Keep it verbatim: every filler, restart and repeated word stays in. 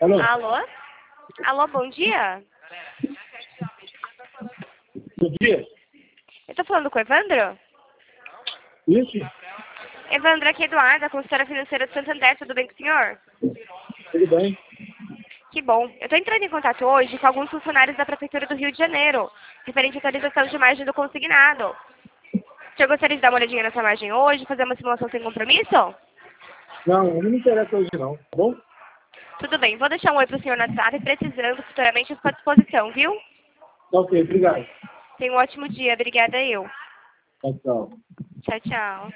Alô? Alô? Alô, bom dia? Bom dia. Eu tô falando com o Evandro? Isso? Evandro, aqui é Eduarda, consultora financeira do Santander, tudo bem com o senhor? Tudo bem? Que bom. Eu tô entrando em contato hoje com alguns funcionários da Prefeitura do Rio de Janeiro, referente à atualização de margem do consignado. O senhor gostaria de dar uma olhadinha nessa margem hoje, fazer uma simulação sem compromisso? Não, não me interessa hoje não, tá bom? Tudo bem, vou deixar um oi pro senhor no WhatsApp, precisando, futuramente eu fico à disposição, viu? Tá ok, obrigado. Tenha um ótimo dia, obrigada eu. Tchau, tchau. Tchau, tchau.